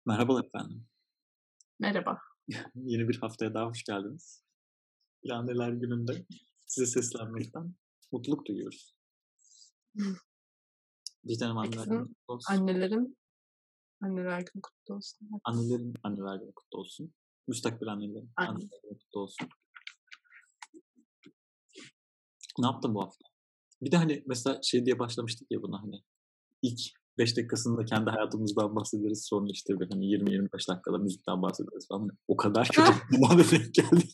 Merhabalar efendim. Merhaba. Yeni bir haftaya daha hoş geldiniz. Bir Anneler Günü'nde size seslenmekten mutluluk duyuyoruz. Bir tanem Peki anneler günü sizin kutlu olsun. annelerin anneler günü kutlu olsun. Annelerin anneler günü kutlu olsun. Müstakbel annelerin Aynen. anneler günü kutlu olsun. Ne yaptın bu hafta? Bir de hani mesela şey diye başlamıştık ya buna hani ilk 5 dakikasında kendi hayatımızdan bahsederiz. Sonra işte bir hani 20-25 dakikada müzikten bahsederiz falan. Hani o kadar kötü bir zamana denk geldik.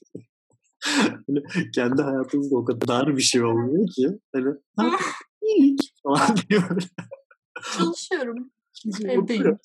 Hani kendi hayatımızda o kadar bir şey olmuyor ki. Hani ne yapıyorsun? Hiç falan diyor. Çalışıyorum. Hiç Evdeyim.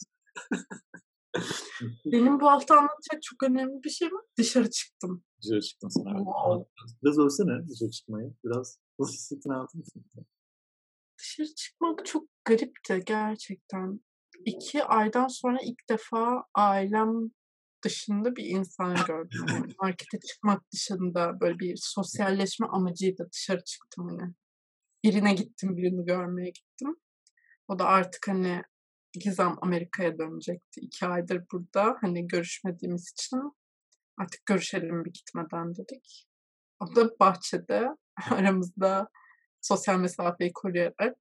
Benim bu hafta anlatacak çok önemli bir şey var. Dışarı çıktım. Dışarı çıktın sen abi. Wow. Biraz övsene dışarı çıkmayı. Biraz nasıl hissettin anlatır mısın? Dışarı çıkmak çok garipti gerçekten. 2 aydan sonra ilk defa ailem dışında bir insan gördüm. Hani markete çıkmak dışında böyle bir sosyalleşme amacıyla dışarı çıktım hani. Birine gittim, birini görmeye gittim. O da artık, hani, Gizem Amerika'ya dönecekti. 2 aydır burada. Hani, görüşmediğimiz için artık görüşelim bir gitmeden dedik. O da bahçede aramızda sosyal mesafeyi koruyarak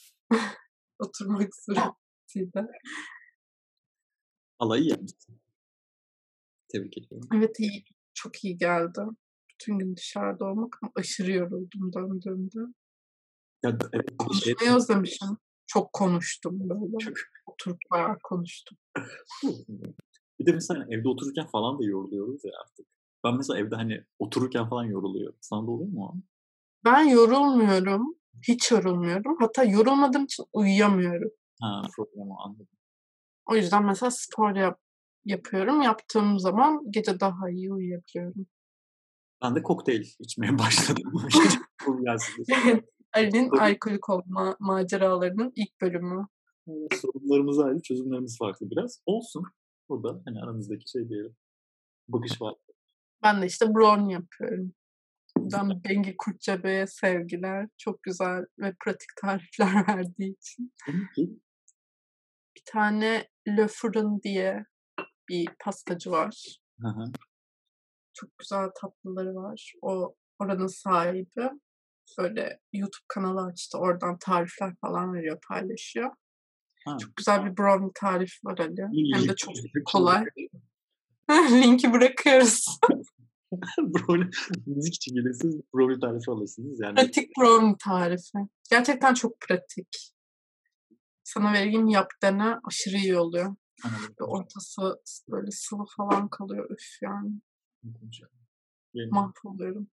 oturmak suretiyle. Vallahi iyi yapmışsın. Tebrik ediyorum. Evet, iyi, çok iyi geldi. Bütün gün dışarıda olmak ama aşırı yoruldum döndüğümde. Ya, evet, bir de şey Konuşmayı özlemişim. Çok konuştum böyle. Oturup bayağı konuştum. bir de mesela evde otururken falan da yoruluyoruz ya artık. Ben mesela evde hani otururken falan yoruluyorum. Sana da oluyor mu o? Ben yorulmuyorum. Hiç yorulmuyorum. Hatta yorulmadığım için uyuyamıyorum. Ha, problem o, anladım. O yüzden mesela spor yapıyorum. Yaptığım zaman gece daha iyi uyuyabiliyorum. Ben de kokteyl içmeye başladım. Gece uykum gelsin diye. Evet, Ali'nin Sorun alkolik olma maceralarının ilk bölümü. sorunlarımız ayrı, çözümlerimiz farklı biraz. Olsun. O da hani aramızdaki şey diyelim. Bakış var. Ben de işte brownie yapıyorum. Güzel. Buradan Bengi Kurtçebe'ye sevgiler. Çok güzel ve pratik tarifler verdiği için. Kimin ki? Bir tane Le Furun diye bir pastacı var. Hı hı. Çok güzel tatlıları var. Oranın sahibi. Böyle YouTube kanalı açtı. Oradan tarifler falan veriyor, paylaşıyor. Ha. Çok güzel bir brownie tarifi var Ali. Hem de Link çok description'a kolay. bırakıyorum. Linki bırakıyoruz. Brownie müzik için gelirsiniz, brownie tarifi alırsınız. Yani Pratik brownie tarifi. Gerçekten çok pratik. Sana vereyim, yap dene. Aşırı iyi oluyor. anladım. Ve ortası böyle sıvı falan kalıyor. Üf yani. Konuşalım. Yeni. Mahvoluyorum.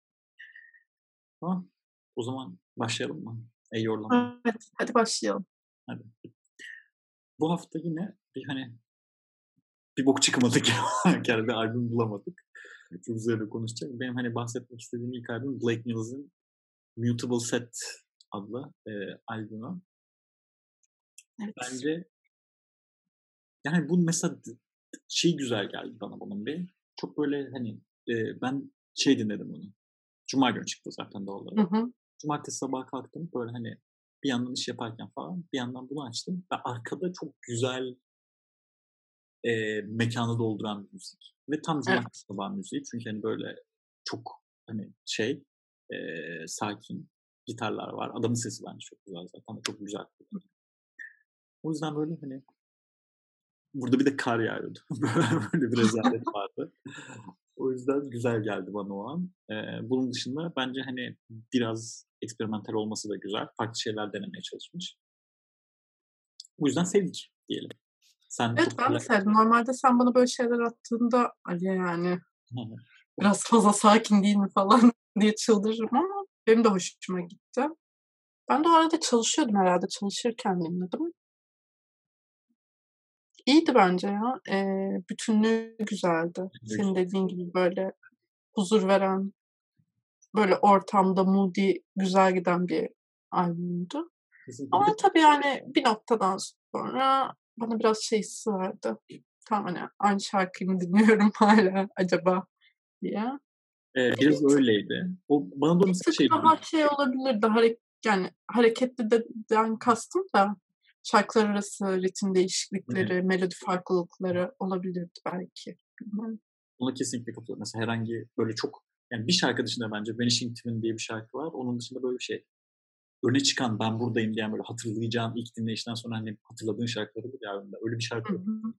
Tamam. O zaman başlayalım mı? Ey yorulama. Evet, hadi başlayalım. Hadi. Bu hafta yine bir hani bir bok çıkmadık ya. Yani bir albüm bulamadık. Çok üzerine konuşacak. Benim hani bahsetmek istediğim ilk albüm Blake Mills'in Mutable Set adlı albümü. Evet. Bence yani bu mesela şey güzel geldi bana bunun bir. Çok böyle hani ben şey dinledim onu. Cuma günü çıktı zaten doğal Hı olarak. hı. Cumartesi sabahı kalktım böyle hani bir yandan iş yaparken falan bir yandan bunu açtım ve arkada çok güzel mekânı dolduran bir müzik ve tam cumartesi Evet. sabahı müziği. Çünkü hani böyle çok hani şey sakin gitarlar var. Adamın sesi bence çok güzel zaten ve çok güzel kullanıyor. O yüzden böyle hani burada bir de kar yağıyordu. Böyle bir rezalet vardı. O yüzden güzel geldi bana o an. Bunun dışında bence, hani, biraz eksperimental olması da güzel. Farklı şeyler denemeye çalışmış. Bu yüzden sevdik diyelim. Sen Evet, çok ben de böyle sevdim. Normalde sen bana böyle şeyler attığında Ali yani Hı hı. biraz fazla sakin değil mi falan diye çıldırırım ama benim de hoşuma gitti. Ben de o arada çalışıyordum herhâlde. Çalışırken dinledim. İyiydi bence ya. Bütünlüğü güzeldi. Senin dediğin gibi böyle huzur veren, böyle ortamda moody, güzel giden bir albümdü. Kesinlikle. Bir Ama de, tabii yani bir noktadan sonra bana biraz şey hissi verdi. Tamam, hani aynı şarkıyı mı dinliyorum hâlâ acaba diye. biraz öyleydi. O bana da Bir mesela tık şey daha şey olabilirdi, yani hareketli de den kastım da şarkılar arası ritim değişiklikleri, melodi farklılıkları olabilirdi belki. Bilmiyorum. Buna kesinlikle katılıyorum. Mesela herhangi böyle çok yani bir şarkı dışında bence Vanishing Twin diye bir şarkı var. Onun dışında böyle bir şey öne çıkan ben buradayım diyen böyle hatırlayacağın ilk dinleyişten sonra hani hatırladığın şarkıları olur ya albümde. Öyle bir şarkı Hı yok. hı.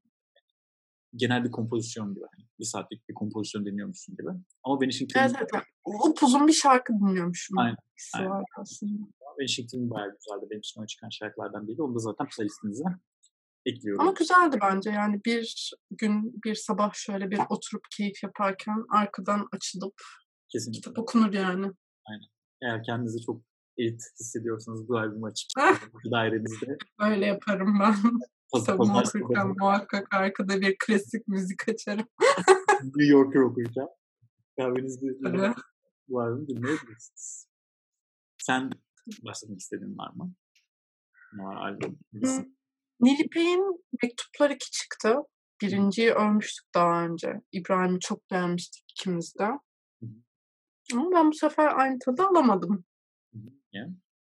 Genel bir kompozisyon gibi. Hani 1 saatlik bir kompozisyon dinliyormuşsun gibi. Ama Vanishing Evet, Twin evet. Yani upuzun bir şarkı dinliyormuşum aynen, hissi aynen. var aslında. Vanishing Twin bayağı güzeldi. Benim için öne çıkan şarkılardan biri. Onu da zaten playlistimize Ama ekliyorum. güzeldi bence. Yani bir gün, bir sabah şöyle bir oturup keyif yaparken arkadan açılıp Kesinlikle. kitap okunur yani. Aynen. Eğer kendinizi çok elit hissediyorsanız bu albümü açıp dairenizde Öyle yaparım ben. Kitabımı pazar okurken sabahı muhakkak arkada bir klasik müzik açarım. New Yorker okuyacağım. Kahvenizi yanına Tabii. bu albümü dinleyebilirsiniz. Sen bahsetmek istediğin var mı? Ne var albüm? Hımm. Nilüfer'in Mektuplar 2 çıktı. 1'inciyi övmüştük daha önce. İbrahim'i çok beğenmiştik ikimiz de. Hı hı. Ama ben bu sefer aynı tadı alamadım. Hı hı. Yani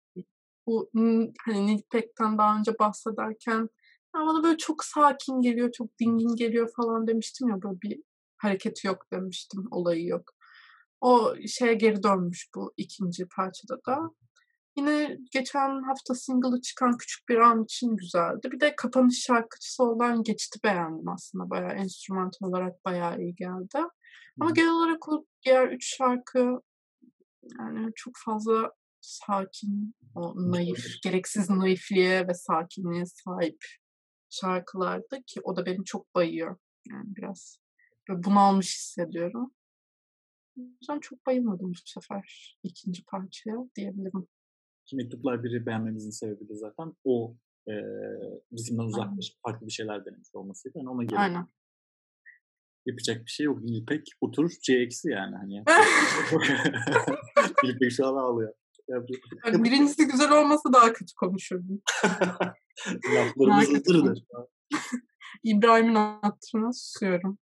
Bu, hani, Nilüfer'den daha önce bahsederken ya bana böyle çok sakin geliyor, çok dingin geliyor falan demiştim ya, böyle bir hareketi yok demiştim, olayı yok. O şeye geri dönmüş bu 2'nci parçada da. Yine geçen hafta single'ı çıkan Küçük Bir An için güzeldi. Bir de kapanış şarkıcısı olan Geçit'i beğendim aslında. Bayağı enstrümantal olarak bayağı iyi geldi. hı Ama hı. genel olarak o diğer 3 şarkı yani çok fazla sakin, o naif, Mükemmel. gereksiz naifliğe ve sakinliğe sahip şarkılardı ki o da beni çok bayıyor. Yani biraz böyle bunalmış hissediyorum. O yüzden çok bayılmadım bu sefer 2'nci parçaya diyebilirim. Ki Mektuplar 1'i beğenmemizin sebebi de zaten o, bizimden Aynen. uzaklaşıp farklı bir şeyler denemiş olmasıydı. Hani ona göre Aynen. yapacak bir şey yok. Nilpek otur C eksi yani hani yapacak bir şey yok. Nilpek şu an ağlıyor. Yapacak bir şey Bak ya bu 1'incisi güzel olmasa daha kötü konuşurdum. laflarımız Daha kötü hazırdır. konuşurdum. İbrahim'in hatırına susuyorum.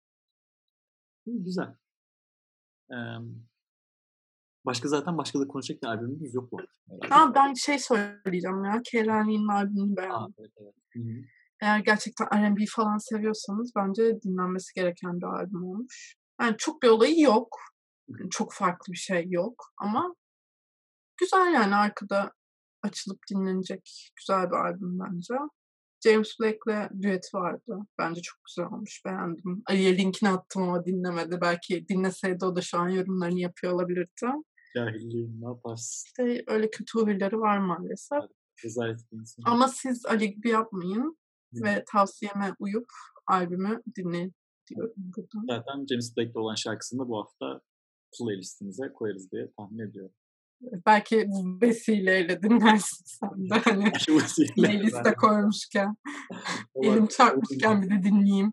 Güzel. Başka zaten başka da konuşacak bir albümümüz yok bu arada herhâlde. Ha, ben şey söyleyeceğim ya, Kehlani'nin albümünü A! beğendim. Evet, evet. Hı hı. Eğer gerçekten R&B falan seviyorsanız bence dinlenmesi gereken bir albüm olmuş. Yani çok bir olayı yok. Hı hı. Hani çok farklı bir şey yok ama güzel yani arkada açılıp dinlenecek güzel bir albüm bence. James Blake'le düeti vardı. Bence çok güzel olmuş, beğendim. Ali'ye linkini attım ama dinlemedi. Belki dinleseydi o da şu an yorumlarını yapıyor olabilirdi. Cahilliğim ne yaparsın? İşte öyle kötü huyları var maalesef. Evet, rezalet bir insanım. Ama siz Ali gibi yapmayın Dinle. ve tavsiyeme uyup albümü dinleyin diyorum buradan. Zaten James Blake'le olan şarkısını da bu hafta playlist'imize koyarız diye tahmin ediyorum. Belki bu vesileyle dinlersin sen de hani Şu vesileyle playlist'e koymuşken, elim Vurma çarpmışken bir de dinleyeyim.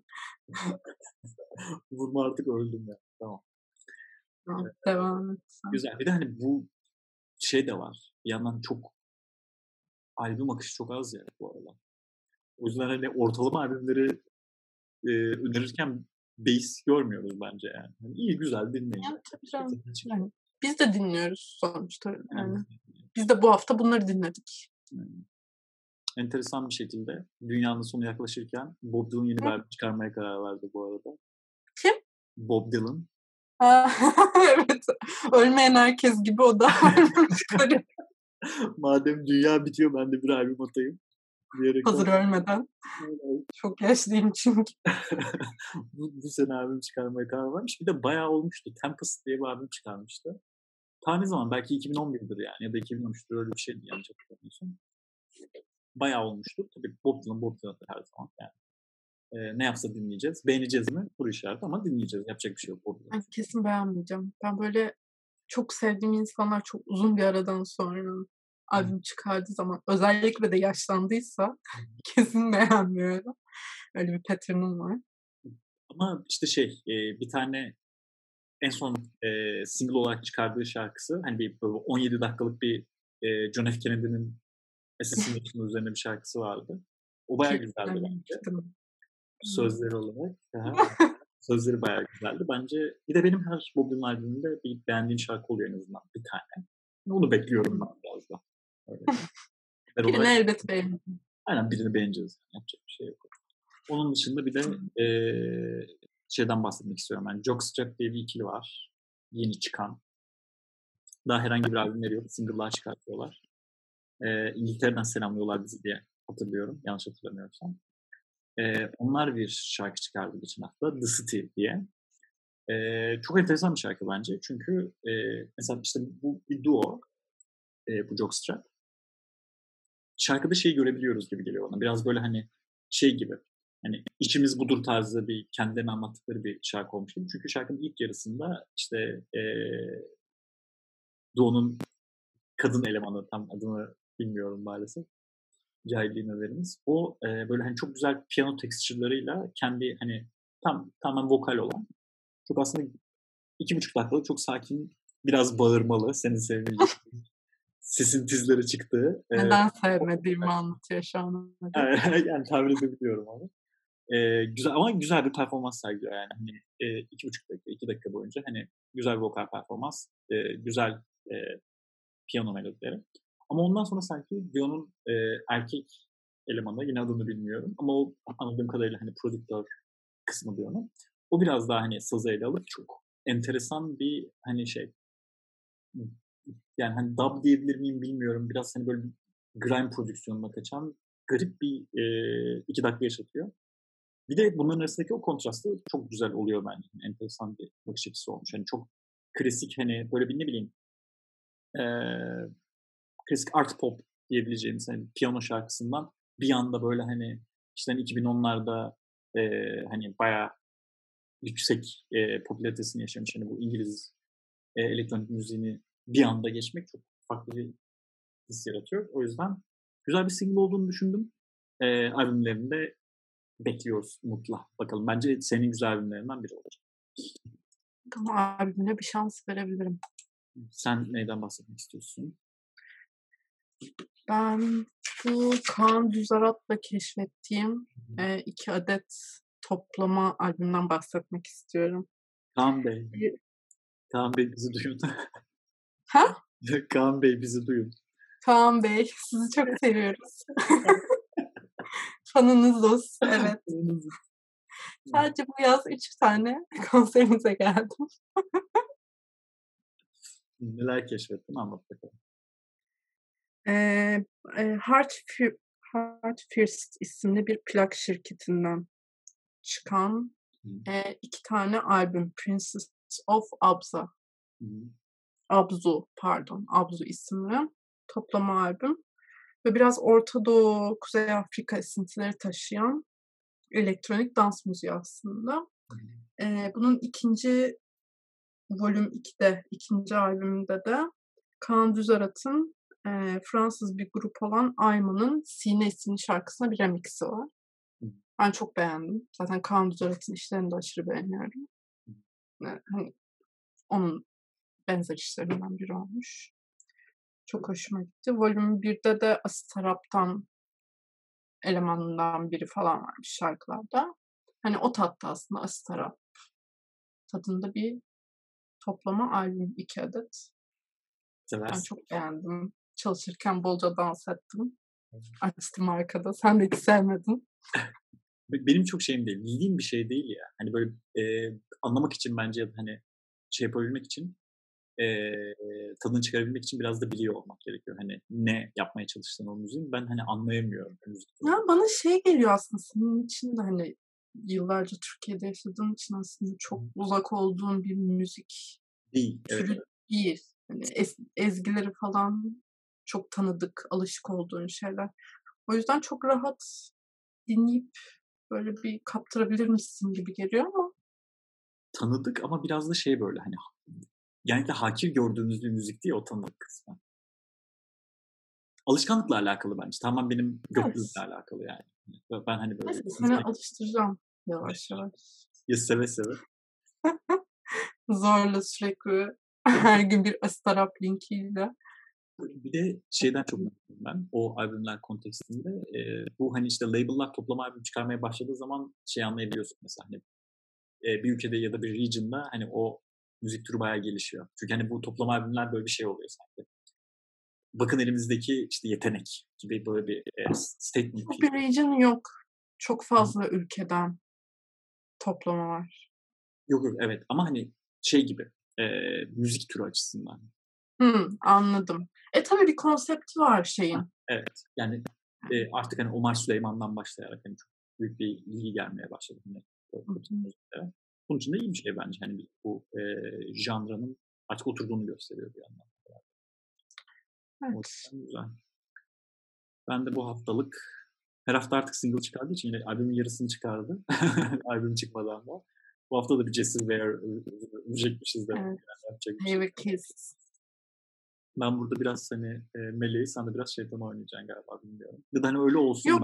vurma artık öldüm ya. Tamam. Tamam, Evet, devam et sen. güzel. Bir de hani bu şey de var. Bir yandan çok albüm akışı çok az ya bu aralar. O yüzden hani ortalama albümleri, önerirken base görmüyoruz bence yani. Hani iyi güzel dinleyin. Yani tabii canım. Tadını çıkarın. Yani biz de dinliyoruz sonuçta Yani yani. Biz de bu hafta bunları dinledik. enteresan bir şekilde dünyanın sonu yaklaşırken Bob Dylan yeni bir Hı? albüm çıkarmaya karar verdi bu arada. Kim? Bob Dylan. Ha, evet. Ölmeyen herkes gibi o da albüm çıkarıyor Madem dünya bitiyor ben de bir albüm atayım hazır diyerekten ölmeden. Çok yaşlıyım çünkü. bu sene albüm çıkarmaya karar vermiş. Bir de bayağı olmuştu. Tempest diye bir albüm çıkarmıştı. Ta ne zaman? Belki 2011'dir yani ya da 2013'tür öyle bir şeydi yanlış hatırlamıyorsam. Bayağı olmuştu. Tabii Bob Dylan, Bob Dylan'dır her zaman yani. Ne yapsa dinleyeceğiz. Beğeneceğiz mi? Soru işareti ama dinleyeceğiz. Yapacak bir şey yok Bob Dylan. Ben kesin beğenmeyeceğim. Ben böyle çok sevdiğim insanlar çok uzun bir aradan sonra albüm çıkardığı zaman özellikle de yaşlandıysa kesin beğenmiyorum. Öyle bir pattern'ım var. Ama işte şey, bir tane en son, single olarak çıkardığı şarkısı, hani, bir böyle 17 dakikalık bir, John F. Kennedy'nin Assassination üzerine bir şarkısı vardı. O bayağı Ki güzeldi bence dinlemiştim. sözleri olarak. Hı hı. Sözleri bayağı güzeldi. Bence bir de benim her Bob Dylan albümünde bir beğendiğim şarkı oluyor en azından bir tane. Onu bekliyorum ben biraz da. Öyle diyeyim. Genel Birini olarak elbet beğenirim. Aynen birini beğeneceğiz. Yapacak bir şey yok. Onun dışında bir de şeyden bahsetmek istiyorum. Yani Jockstrap diye bir ikili var. Yeni çıkan. Daha herhangi bir albümleri yok. Single'lar çıkartıyorlar. İngiltere'den selamlıyorlar bizi diye hatırlıyorum. Yanlış hatırlamıyorsam. Onlar bir şarkı çıkardı geçen hafta. The City diye. Çok enteresan bir şarkı bence. Çünkü mesela işte bu bir duo. Bu Jockstrap. Şarkıda şeyi görebiliyoruz gibi geliyor bana. Biraz böyle hani şey gibi. Hani içimiz budur tarzı bir kendilerini anlattıkları bir şarkı olmuş gibi. Çünkü şarkının ilk yarısında işte Doğu'nun kadın elemanı, tam adını bilmiyorum maalesef. Cahilliğime veriniz. O böyle hani çok güzel piyano texture'larıyla kendi hani tamamen vokal olan çok aslında 2,5 dakikalık çok sakin, biraz bağırmalı, senin sevdiğin gibi sesin tizleri çıktığı. Neden sevmediğimi anlatıyor şu an. Yani tahmin edebiliyorum onu. Güzel ama güzel bir performans sergiliyor yani. Hani 2,5 dakika, 2 dakika boyunca hani güzel bir vokal performans, güzel piyano melodileri. Ama ondan sonra sanki Dion'un erkek elemanı, yine adını bilmiyorum ama o anladığım kadarıyla hani prodüktör kısmı Dion'un. O biraz daha hani sazı ele alıp çok enteresan bir hani şey, yani hani dub diyebilir miyim bilmiyorum. Biraz hani böyle grime prodüksiyonuna kaçan garip bir 2 dakika yaşatıyor. Bir de bunların arasındaki o kontrastı çok güzel oluyor bence. Yani enteresan bir bakış açısı olmuş. Hani çok klasik hani böyle bir ne bileyim eee, klasik art pop diyebileceğimiz hani piyano şarkısından bir anda böyle hani işte hani 2010'larda hani bayağı yüksek popülaritesini yaşamış hani bu İngiliz elektronik müziğini bir anda geçmek çok farklı bir his yaratıyor. O yüzden güzel bir single olduğunu düşündüm. Albümlerini de bekliyoruz umutla. Bakalım bence senin güzel albümlerinden biri olacak. Ama albümüne bir şans verebilirim. Sen neyden bahsetmek istiyorsun? Ben bu Kaan Düzarat'la keşfettiğim 2 adet toplama albümden bahsetmek istiyorum. Kaan Bey. Bir Kaan Bey bizi duyun. Ha? Kaan Bey bizi duyun. Kaan Bey, sizi çok seviyoruz. Fanınızız, evet. Sadece bu yaz 3 tane konserinize geldim. Neler keşfettin anlat bakalım. Eee, Heart First isimli bir plak şirketinden çıkan 2 tane albüm. Princess of Abza. Abzu isimli toplama albüm ve biraz Orta Doğu, Kuzey Afrika esintileri taşıyan elektronik dans müziği aslında. Bunun volüm 2'de, ikinci albümünde de Kaan Düzarat'ın Fransız bir grup olan Ayma'nın Sine isimli şarkısına bir remix'i var. Ben çok beğendim. Zaten Kaan Düzarat'ın işlerini de aşırı beğeniyorum. Hani onun benzer işlerinden biri olmuş. Çok hoşuma gitti. Volüm 1'de de Asitarap'tan elemanından biri falan varmış şarkılarda. Hani o tatta aslında Asitarap tadında bir toplama albüm 2 adet. Ben Seversin. çok beğendim. Çalışırken bolca dans ettim. Açtım arkada. Sen de hiç sevmedin. Benim çok şeyim değil. Bildiğim bir şey değil ya. Hani böyle anlamak için bence hani şey yapabilmek için tadını çıkarabilmek için biraz da biliyor olmak gerekiyor. Hani ne yapmaya çalıştığını o müziğin. Ben hani anlayamıyorum müzik. Ya bana şey geliyor aslında senin için de hani yıllarca Türkiye'de yaşadığın için aslında çok uzak olduğun bir müzik Değil. Evet. türü değil. Hani ezgileri falan çok tanıdık, alışık olduğun şeyler. O yüzden çok rahat dinleyip böyle bir kaptırabilirmişsin gibi geliyor ama Tanıdık ama biraz da şey böyle hani genellikle hakir gördüğümüz bir müzik değil o tanıdık kısmı. Alışkanlıkla alakalı bence. Tamamen benim evet. gökyüzüyle alakalı yani. Ben hani böyle Neyse seni alıştıracağım yavaş yavaş. ya seve seve. Zorla sürekli her gün bir Astarap linkiyle. Bir de şeyden çok mutluyum ben o albümler kontekstinde. Bu hani işte label'lar toplama albüm çıkarmaya başladığı zaman şey anlayabiliyorsun mesela hani bir ülkede ya da bir region'da hani o müzik türü bayağı gelişiyor. Çünkü hani bu toplama albümler böyle bir şey oluyor sanki. bakın elimizdeki işte yetenek gibi böyle bir statement. Bir region yok. Çok fazla ülkeden toplama var. Yok evet ama hani şey gibi müzik türü açısından. Anladım. Tabii bir konsepti var şeyin. Evet. Yani artık hani Omar Süleyman'dan başlayarak hani çok büyük bir ilgi gelmeye başladı. Hani, bunun için de iyi bir şey bence. Hani bu janranın artık oturduğunu gösteriyor bir yandan. Evet. Güzel. Ben de bu haftalık her hafta artık single çıkardığı için yine albümün yarısını çıkardı. Albüm çıkmadan da. Bu hafta da bir Jessie Ware övecekmişiz de. Evet. Yani yapacak bir Hey Kiss. Ben burada biraz hani meleği, sen de biraz şeytan oynayacaksın galiba bilmiyorum. Ya da hani öyle olsun Yok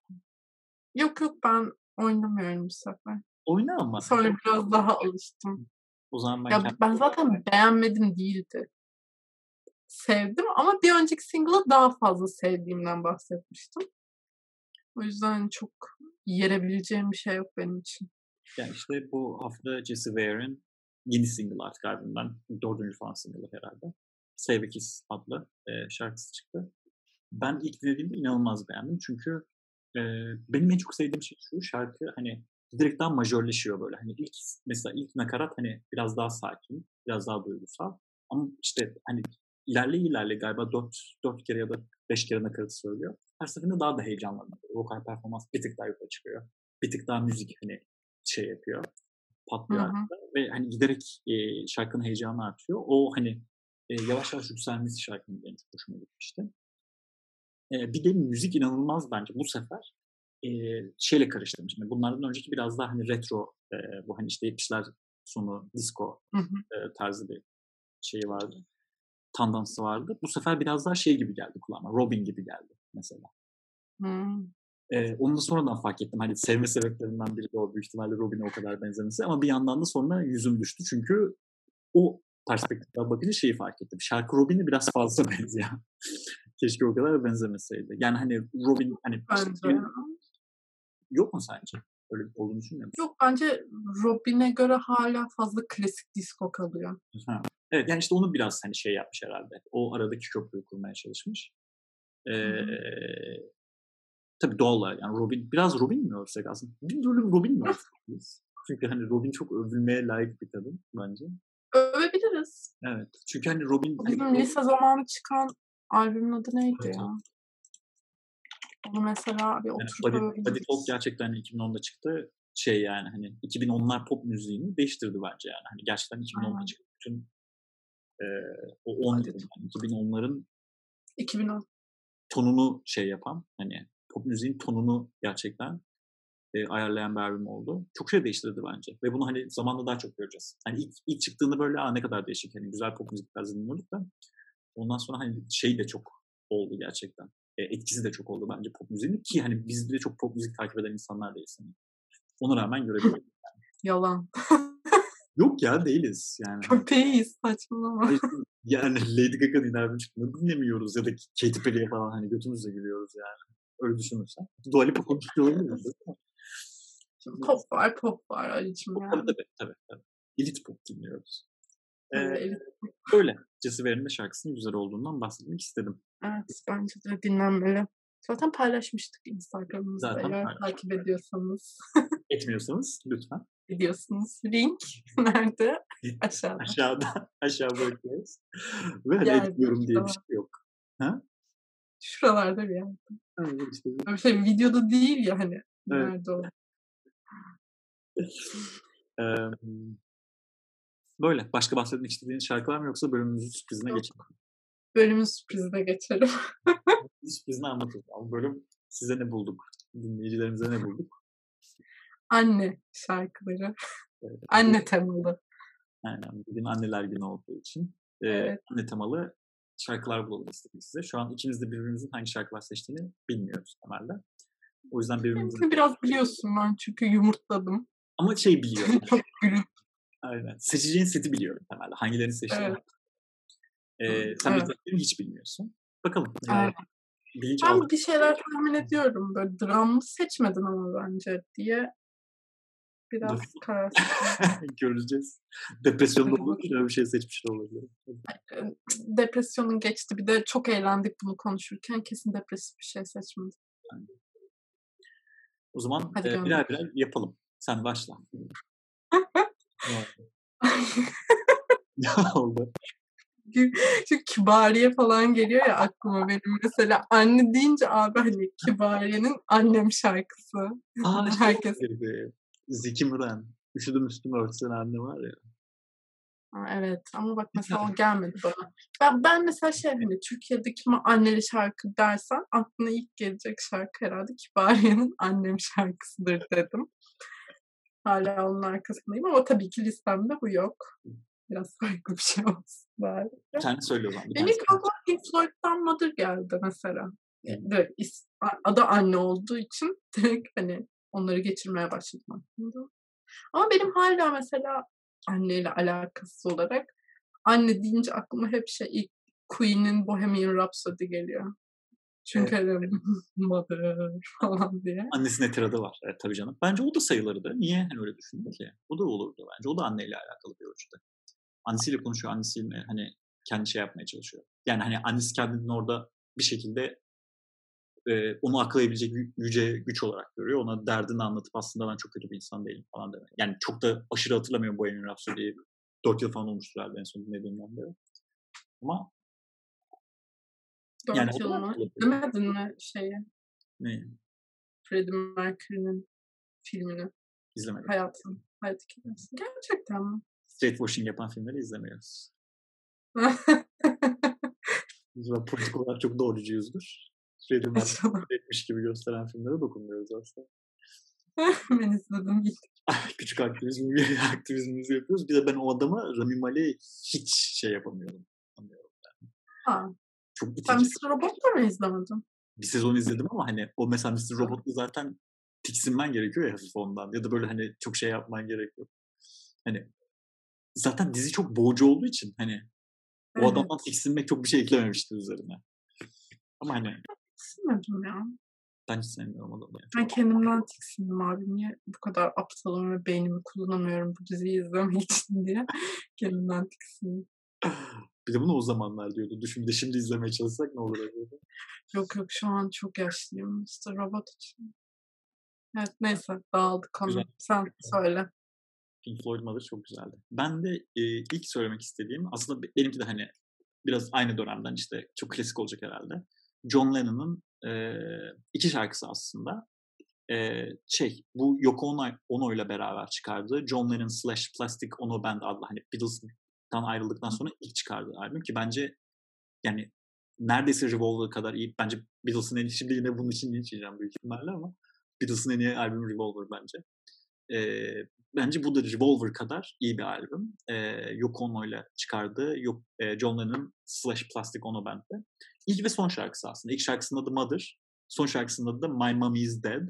ben oynamıyorum bu sefer. Oyna ama. Sonra biraz daha alıştım. O zaman Ya ben zaten beğenmedim değildi. Sevdim ama bir önceki single'ı daha fazla sevdiğimden bahsetmiştim. O yüzden çok yerebileceğim bir şey yok benim için. Yani işte bu hafta Jessie Ware'in yeni single artık albümden 4. falan single'ı herhalde. Save a Kiss adlı şarkısı çıktı. Ben ilk dinlediğimde inanılmaz beğendim çünkü benim en çok sevdiğim şey şu şarkı hani direkt daha majörleşiyor böyle. Hani mesela ilk nakarat hani biraz daha sakin, biraz daha duygusal. Ama işte hani ilerle galiba 4 kere ya da 5 kere nakaratı söylüyor. Her seferinde daha da heyecanlanıyor. Vokal performans bir tık daha yukarı çıkıyor. Bir tık daha müzik hani şey yapıyor. Patlıyor arkada ve hani giderek şarkının heyecanı artıyor. O hani yavaş yavaş yükselmesi şarkının benim çok hoşuma gitmişti. Bir de müzik inanılmaz bence bu sefer şeyle karıştırmış. Yani bunlardan önceki biraz daha hani retro, bu hani işte 70'ler sonu disco tarzı bir şeyi vardı. Tandansı vardı. Bu sefer biraz daha şey gibi geldi kulağıma. Robin gibi geldi mesela. Onu da sonradan fark ettim. Hani sevme sebeplerinden biri de o büyük ihtimalle Robin'e o kadar benzemesi. Ama bir yandan da sonra yüzüm düştü. Çünkü o perspektiften bakınca şeyi fark ettim. Şarkı Robin'e biraz fazla benziyor. Keşke o kadar benzemeseydi. Yani hani Robin hani Bence. yok mu sence? Öyle olduğunu düşünmüyor musun? Yok bence Robin'e göre hala fazla klasik disco kalıyor. Ha. Evet yani işte onu biraz hani şey yapmış herhalde. O aradaki köprüyü kurmaya çalışmış. Tabii doğal olarak yani biraz Robin mi övsek aslında? Bir bölüm Robin mi övsek biz? Çünkü hani Robin çok övülmeye layık bir kadın bence. Övebiliriz. Evet. Çünkü hani Robin Bizim lise zamanı çıkan albümün adı neydi evet, ya? Onu mesela bir yani oturup Body Talk övebiliriz. gerçekten hani 2010'da çıktı. Şey yani hani 2010'lar pop müziğini değiştirdi bence yani. Hani gerçekten 2010'da Aynen. çıktı. Bütün o 10 Body yılın Talk. yani 2010'ların 2010. tonunu şey yapan hani pop müziğin tonunu gerçekten ayarlayan bir albüm oldu. Çok şey değiştirdi bence ve bunu hani zamanla daha çok göreceğiz. Hani ilk çıktığında böyle ne kadar değişik hani güzel pop müzik tarzı dinliyorduk da ondan sonra hani şey de çok oldu gerçekten. Etkisi de çok oldu bence pop müziğin ki hani biz de çok pop müzik takip eden insanlar değiliz. Hani. Ona rağmen görebiliyoruz. Yalan. Yok ya değiliz yani. Köpeğiyiz saçmalama. Yani Lady Gaga dinler dinlemiyoruz ya da Katy Perry'e falan hani götümüzle gülüyoruz yani. Öyle düşünürsen. Dua Lipa konuşuyor olabilir mi? Pop var Ali'cim yani. Tabii. Elit pop dinliyoruz. Evet, Öyle. Jessie Ware'in de şarkısının güzel olduğundan bahsetmek istedim. evet bence de dinlenmeli. Zaten paylaşmıştık Instagram'ımızda Zaten eğer paylaş. takip ediyorsanız. Etmiyorsanız lütfen. Ediyorsunuz. Link nerede? Aşağıda. Aşağı bırakıyoruz. Ve hani Yerde editliyorum diye bir şuralarda. şey yok. Ha? Şuralarda bir yerde. Evet, işte. Böyle şey videoda değil ya hani. Evet. Nerede o? Emm, böyle. Başka bahsetmek istediğiniz şarkı var mı yoksa bölümümüzün sürprizine Yok. geçelim? Bölümün sürprizine geçelim. Sürprizini anlatın. Bu bölüm size ne bulduk? Dinleyicilerimize ne bulduk? Anne şarkıları. Bu Anne temalı. aynen. Bugün Anneler Günü olduğu için Evet. anne temalı şarkılar bulalım istedik size. Şu an ikimiz de birbirimizin hangi şarkılar seçtiğini bilmiyoruz temelde. O yüzden birbirimizin Benimkini biraz biliyorsun ben çünkü yumurtladım. ama şey biliyorum. Çok gülüm. Aynen. Seçeceğin seti biliyorum temelde. Hangilerini seçtiğini. Evet. Sen Evet. özelliklerini hiç bilmiyorsun. Bakalım. Evet. Bilinç Ben altı. bir şeyler tahmin ediyorum. Böyle dramlı seçmedin ama bence diye biraz Nasıl? kararsızım. Göreceğiz. Depresyonda Hadi olur, bakalım. şöyle bir şey seçmiş de olabilir. Depresyonun geçti. Bir de çok eğlendik bunu konuşurken. Kesin depresif bir şey seçmedim. Yani. O zaman Hadi gönder. birer birer yapalım. Sen başla. Ne oldu? Ne oldu? Çünkü Kibariye falan geliyor ya aklıma benim. Mesela anne deyince abi hani Kibariye'nin Annem şarkısı. Şey Herkes olabilirdi. Zeki Müren. Üşüdüm üstümü örtsen anne var ya. evet ama bak mesela o gelmedi bana. Ben mesela şey hani Türkiye'de kime anneli şarkı dersen aklına ilk gelecek şarkı herhalde Kibariye'nin Annem şarkısıdır dedim. Hala onun arkasındayım ama tabii ki listemde bu yok. Biraz farklı bir şey olsun bari. Bir tane söyle o zaman. Bir Benim tane ilk aklıma Pink Floyd'dan Mother geldi mesela. söyle. Direkt adı anne olduğu için direkt hani onları geçirmeye başladım aklımda. Ama benim hala mesela anneyle alakasız olarak anne deyince aklıma hep şey ilk Queen'in Bohemian Rhapsody geliyor. Çünkü hani Mother falan diye. Annesinin tiradı var. Evet, tabii canım. Bence o da sayılırdı. Niye hani öyle düşündün ki? O da olurdu bence. O da anneyle alakalı bir ölçüde. Annesiyle konuşuyor. Annesiyle hani kendi şey yapmaya çalışıyor. Yani hani annesi kendini orada bir şekilde onu aklayabilecek yüce güç olarak görüyor. Ona derdini anlatıp aslında ben çok kötü bir insan değilim falan demek. Yani çok da aşırı hatırlamıyorum Bohemian Rhapsody'yi. 4 yıl falan olmuştur herhalde en son dinlediğimden beri. Ama yani 4 o da yıl belki mı? olabilir. Demedin mi şeyi? Ne? Freddie Mercury'nin filmini. İzlemedim. Hayat hikâyesi. Gerçekten mi? Straight washing yapan filmleri izlemiyoruz. Biz politik olarak çok doğrucuyuzdur. Freddie İnşallah. Mercury etmiş gibi gösteren filmlere dokunmuyoruz aslında. Ben izledim. Küçük aktivizmimizi yapıyoruz. Bir de ben o adama Rami Malek'i hiç şey yapamıyorum. Anlıyorum. Ha. Çok Sen itici. Mr. Robot'u mı izlemedin? Bir sezon izledim ama hani o mesela Mr. Ha. Robot'la zaten tiksinmen gerekiyor ya hafif ondan. Ya da böyle hani çok şey yapman gerekiyor. Hani zaten dizi çok boğucu olduğu için hani o adamdan Evet. tiksinmek çok bir şey eklememişti üzerine. Ama hani Tiksinmedim ya. ben hiç sevmiyorum adamı. Yani Ben çok kendimden tiksindim abi. Niye bu kadar aptalım ve beynimi kullanamıyorum bu diziyi izlemek için diye. Kendimden tiksindim. bir de bunu o zamanlar diyordu. Düşün bir de şimdi izlemeye çalışsak ne olur acaba? Yok yok şu an çok yaşlıyım Mr. Robot için. Evet neyse dağıldık Güzel. konu. Sen söyle. Pink Floyd Mother çok güzeldi. Ben de ilk söylemek istediğim aslında benimki de hani biraz aynı dönemden işte çok klasik olacak herhalde. John Lennon'ın 2 şarkısı aslında. Bu Yoko Ono'yla beraber çıkardığı John Lennon slash Plastic Ono Band adlı hani Beatles'tan ayrıldıktan sonra ilk çıkardığı albüm ki bence yani neredeyse Revolver kadar iyi. Bence Beatles'ın en iyi, şimdi yine bunun için linç yiyeceğim büyük ihtimalle ama Beatles'ın en iyi albümü Revolver bence. Bence bu da Revolver kadar iyi bir albüm. Yoko Ono'yla çıkardığı John Lennon slash Plastic Ono Band'de. İlk ve son şarkısı aslında. İlk şarkısının adı Mother. Son şarkısının adı da My Mommy Is Dead.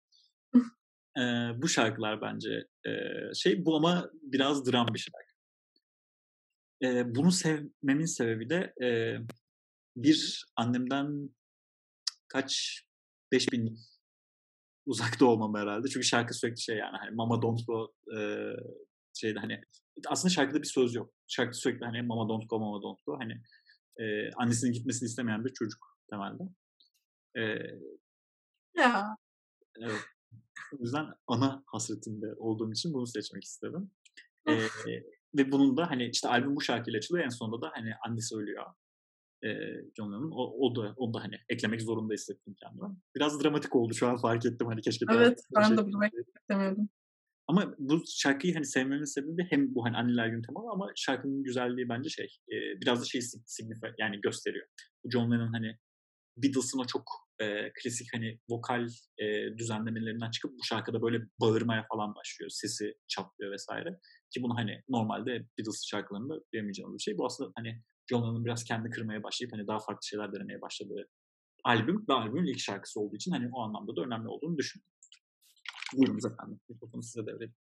Bu şarkılar bence bu ama biraz dram bir şarkı. Bunu sevmemin sebebi de bir annemden kaç 5.000 uzakta olmam herhalde. Çünkü şarkı sürekli şey yani hani Mama Don't Go hani aslında şarkıda bir söz yok. Şarkı sürekli hani Mama Don't Go, Mama Don't Go. Hani annesinin gitmesini istemeyen bir çocuk temelde. Eee, Ya. evet. O yüzden ana hasretinde olduğum için bunu seçmek istedim. Eee, ve bunun da hani işte albüm bu şarkıyla açılıyor. En sonunda da hani annesi ölüyor. John Lennon'un. Onu da hani eklemek zorunda hissettim kendime. Biraz dramatik oldu şu an fark ettim. Hani keşke daha Evet bir ben şey de bunu beklemiyordum. ama bu şarkıyı hani sevmemin sebebi hem bu hani Anneler Günü temalı ama şarkının güzelliği bence biraz da yani gösteriyor. Bu John Lennon hani Beatles'ın o çok klasik hani vokal düzenlemelerinden çıkıp bu şarkıda böyle bağırmaya falan başlıyor. Sesi çatlıyor vesaire. Ki bunu hani normalde Beatles şarkılarında duymayacağımız bir şey. Bu aslında hani John Lennon'ın biraz kendi kırmaya başlayıp hani daha farklı şeyler denemeye başladığı albüm ve albümün ilk şarkısı olduğu için hani o anlamda da önemli olduğunu düşünüyorum. Buyurunuz efendim. Mikrofonu size devredeyim.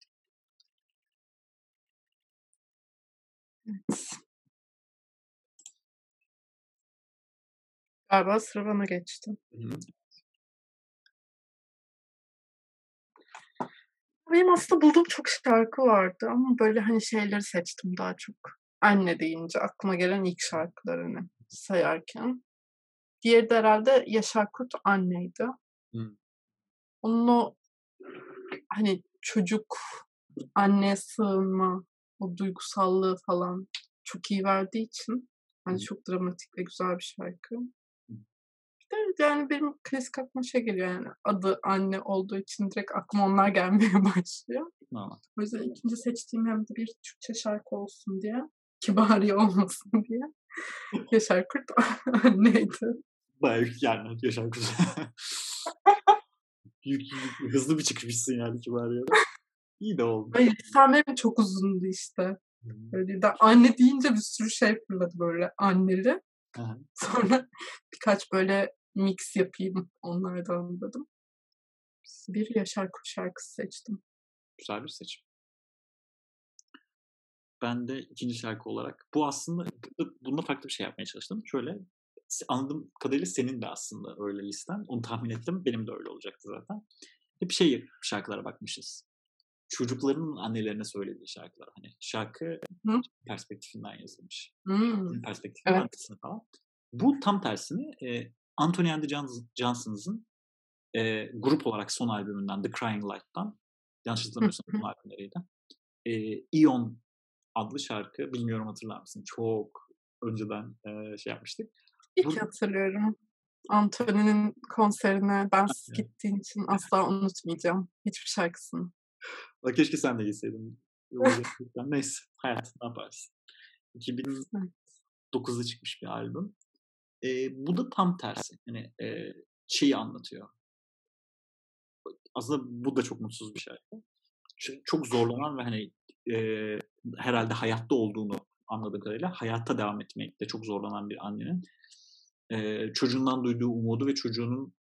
Galiba sıra bana geçti. Hı hı. Benim aslında bulduğum çok şarkı vardı ama böyle, hani, şeyleri seçtim daha çok. Anne deyince aklıma gelen ilk şarkılar, hani, sayarken. Diğeri de herhâlde Yaşar Kurt "Anne"ydi. Hımm. Onun o, hani, çocuk, anneye sığınma, o duygusallığı falan çok iyi verdiği için Hı bence hı. çok dramatik ve güzel bir şarkı. Hı. Evet, yani benim klasik aklıma şey geliyor yani adı Anne olduğu için direkt aklıma onlar gelmeye başlıyor. Normal. O yüzden 2'nci seçtiğim hem de bir Türkçe şarkı olsun diye, Kibariye olmasın diye Yaşar Kurt Anne'ydi. Bayağı yani Yaşar Kurt. Hızlı bir çıkmışsın yani Kibariye'den. İyi de oldu. Ay, listem benim çok uzundu işte. Hı hı. Böyle de anne deyince bir sürü şey fırladı böyle anneli. Hı hı. Sonra birkaç böyle mix yapayım onlardan dedim. Bir Yaşar Kurt şarkısı seçtim. Güzel bir seçim. Ben de 2'nci şarkı olarak bu aslında bunda farklı bir şey yapmaya çalıştım. Şöyle, anladığım kadarıyla senin de aslında öyle listen. Onu tahmin ettim. Benim de öyle olacaktı zaten. Hep şarkılara bakmışız. Çocukların annelerine söylediği şarkılar. Hani şarkı Hı. perspektifinden yazılmış. Hımm. Perspektifinin Evet. annesine falan. Bu tam tersine, Anthony and the Johnsons'ın, grup olarak son albümünden The Crying Light'tan, yanlış Hı hatırlamıyorsam hı. son albümleriydi. Eon adlı şarkı, bilmiyorum hatırlar mısın? Çok önceden, şey yapmıştık. İyi ki Burada hatırlıyorum. Anthony'nin konserine bensiz gittiğim için asla unutmayacağım hiçbir şarkısını. keşke sen de gitseydin. Gerçekten neyse, hayat ne yaparsın? Evet. 2009'da çıkmış bir albüm. Bu da tam tersi. Hani, şeyi anlatıyor. Aslında bu da çok mutsuz bir şarkı. Çok zorlanan ve, hani, eee, herhâlde hayatta olduğunu anladığım kadarıyla hayatta devam etmekte çok zorlanan bir annenin, çocuğundan duyduğu umudu ve çocuğunun,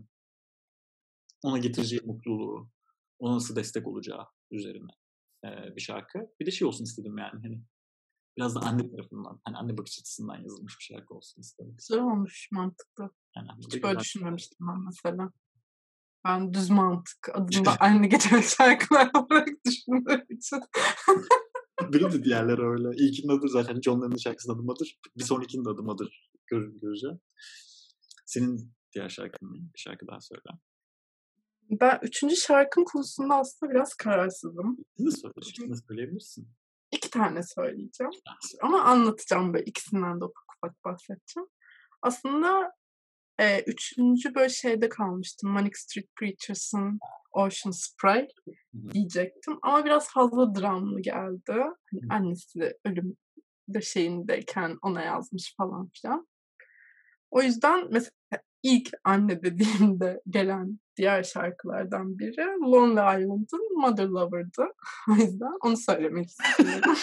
ona getireceği mutluluğu, ona nasıl destek olacağı üzerine, bir şarkı. Bir de şey olsun istedim yani, hani, biraz da anne tarafından, hani, anne bakış açısından yazılmış bir şarkı olsun istedim. Güzel olmuş, mantıklı. Yani, bu da Hiç böyle güzel. düşünmemiştim ben mesela. Ben düz mantık adında anne geçen şarkılar olarak düşündüğüm için. Benim de diğerleri öyle. İlkinin adı zaten John Lennon'ın şarkısının adı Mother. Bir sonrakinin de adı Mother göreceğim. Senin diğer şarkın ne? Bir şarkı daha söyle. Ben 3'üncü şarkım konusunda aslında biraz kararsızım. İkisini de söyle. Çünkü İkisini de söyleyebilirsin. 2 tane söyleyeceğim Ha, söyle. ama anlatacağım böyle ikisinden de ufak ufak bahsedeceğim. Aslında, 3'üncü böyle şeyde kalmıştım, Manic Street Preachers'ın Ocean Spray Hı hı. diyecektim ama biraz fazla dramlı geldi. Hani Hı. annesi de ölüm döşeğindeyken ona yazmış falan filan. O yüzden mesela ilk anne dediğimde gelen diğer şarkılardan biri Lonely Island'ın Mother Lover'dı. O yüzden onu söylemek istiyorum.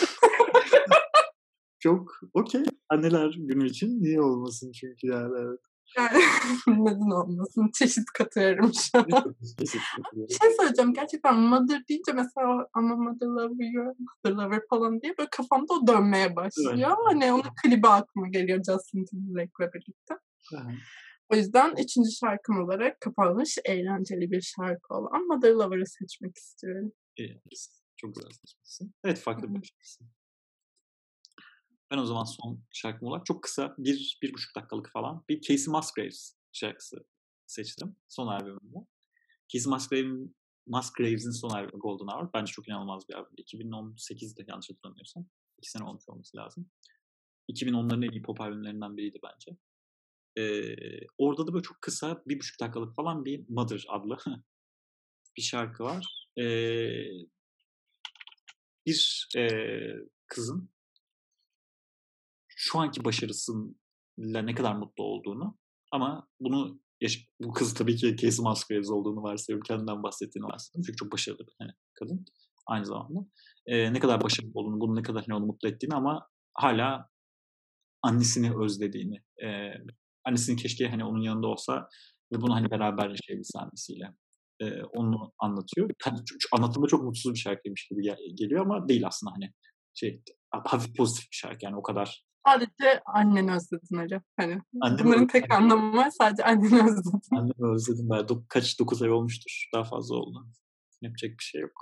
Çok okay. Anneler Günü için niye olmasın çünkü yani evet. Yani neden olmasın? Çeşit katıyorum şu an. Kesinlikle Bir katılıyorum. şey söyleyeceğim. Gerçekten Mother deyince mesela I'm a mother lover, mother lover falan diye böyle kafamda o dönmeye Değil mi? başlıyor. Hani onun klibi aklıma geliyor Justin Timberlake'le birlikte. Hı hı. O yüzden 3'üncü şarkım olarak kapanış eğlenceli bir şarkı olan Mother Lover'ı seçmek istiyorum. İyi yapmışsın. Çok güzel seçmişsin. Evet, farklı bir bakış açısı. Ben o zaman son şarkım olarak çok kısa, 1,5 dakikalık falan bir Casey Musgraves şarkısı seçtim son albümünde. Casey Musgraves'in son albümü Golden Hour. Bence çok inanılmaz bir albüm. 2018'de yanlış hatırlamıyorsam. 2 sene olmuş olması lazım. 2010'ların en iyi pop albümlerinden biriydi bence. Orada da böyle çok kısa 1,5 dakikalık falan bir Mother adlı bir şarkı var. Bir, kızın şu anki başarısıyla ne kadar mutlu olduğunu ama bu kız tabii ki Casey Musgraves olduğunu varsayıyorum. Kendinden bahsettiğini varsayıyorum. Çünkü çok başarılı bir kadın aynı zamanda. Ne kadar başarılı olduğunu, bunun ne kadar, hani, onu mutlu ettiğini ama hâlâ annesini özlediğini, annesinin keşke, hani, onun yanında olsa ve bunu, hani, beraber yaşayabilse annesiyle, onu anlatıyor. Hani, anlattığımda çok mutsuz bir şarkıymış gibi geliyor ama değil aslında, hani, şey, hafif pozitif bir şarkı yani o kadar. Sadece anneni özledin Ali. Hani Annemi bunların tek anlamı var. Sadece anneni özledin. Annemi özledim ben. 9 ay olmuştur. Daha fazla oldu. Yapacak bir şey yok.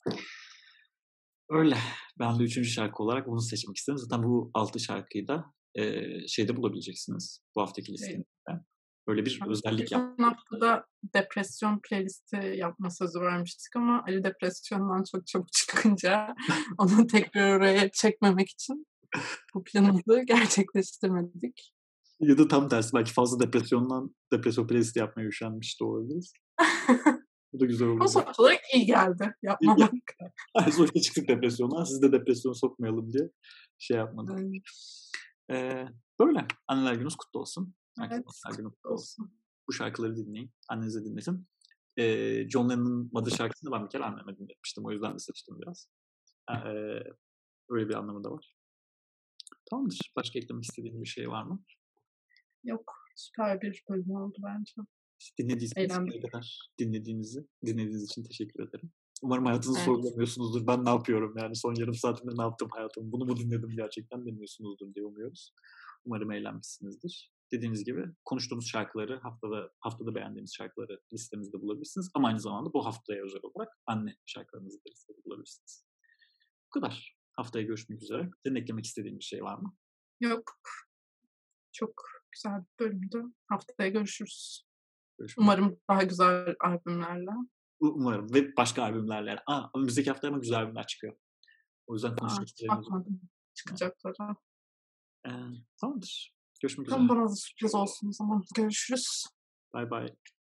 Öyle. Ben de 3. şarkı olarak bunu seçmek istedim. Zaten bu 6 şarkıyı da, şeyde bulabileceksiniz bu haftaki Eee, listemde. Öyle bir özellik geçen yaptım. hafta da depresyon playlisti yapma sözü vermiştik ama Ali depresyondan çok çabuk çıkınca onu tekrar oraya çekmemek için bu planımızı gerçekleştirmedik. Ya da tam tersi belki fazla depresyon playlisti yapmaya üşenmiş de olabiliriz. Bu da güzel Ama olurdu. sonuç olarak iyi geldi İyi yapmamak. sonuçta çıktık depresyondan. Sizi de depresyona sokmayalım diye şey yapmadık. Yani, Böyle. Anneler Gününüz kutlu olsun. Herkesin evet, Anneler Günü kutlu kutlu olsun. olsun. Bu şarkıları dinleyin. Anneniz de dinlesin. John Lennon'ın Mother şarkısını ben bir kere anneme dinletmiştim. O yüzden de seçtim biraz. Öyle bir anlamı da var. Tamamdır. Başka eklemek istediğin bir şey var mı? Yok, süper bir bölüm oldu bence. Eğlendik. Dinlediğiniz için teşekkür ederim. Umarım hayatınızı Evet, sorgulamıyorsunuzdur. Ben ne yapıyorum yani son yarım saatimde ne yaptım hayatım? Bunu mu dinledim gerçekten demiyorsunuzdur diye umuyoruz. Umarım eğlenmişsinizdir. Dediğimiz gibi konuştuğumuz şarkıları haftada beğendiğimiz şarkıları listemizde bulabilirsiniz. Ama aynı zamanda bu haftaya özel olarak anne şarkılarınızı da listede bulabilirsiniz. Bu kadar. Haftaya görüşmek üzere. Senin eklemek istediğin bir şey var mı? yok, çok güzel bir bölümdü. Haftaya görüşürüz. Görüşmek üzere. Umarım daha güzel albümlerle. Umarım ve başka albümlerle. Önümüzdeki hafta ama güzel albümler çıkıyor. O yüzden konuşacak Hiç şeylerimiz var. bakmadım çıkacaklara. Tamamdır. Görüşmek üzere. Tam bana da sürpriz olsun o zaman. Görüşürüz. Bay bay.